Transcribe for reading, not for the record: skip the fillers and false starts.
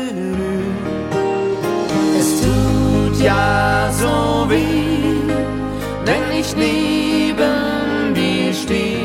Es tut ja so weh, wenn ich neben dir stehe.